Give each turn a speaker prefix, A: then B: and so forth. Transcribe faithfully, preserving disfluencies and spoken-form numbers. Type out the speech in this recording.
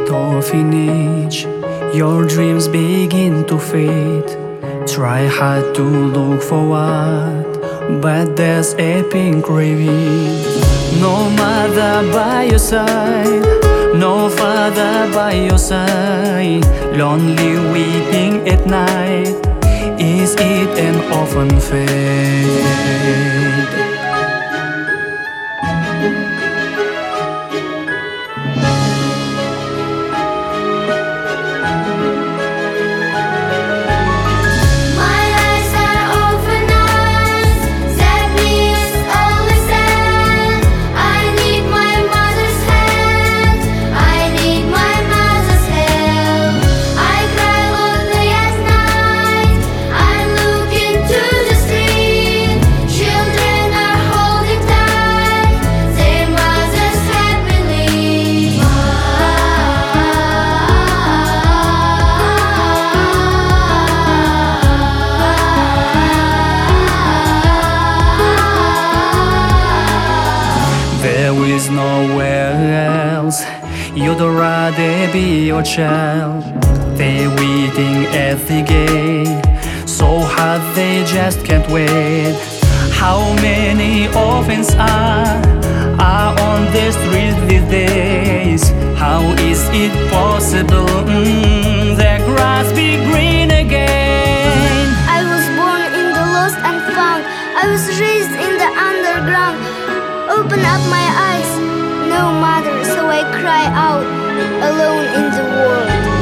A: bit orphanage, your dreams begin to fade. Try hard to look forward, but there's a pink craving. No mother by your side, no father by your side. Lonely weeping at night, is it an orphan fate? There is nowhere else, you'd rather be your child. They're waiting at the gate, so hard they just can't wait. How many orphans are, are on the street these days? How is it possible mm, the grass be green again?
B: I was born in the lost and found, I was raised in the underground. Open up my eyes, no mother, so I cry out, alone in the world.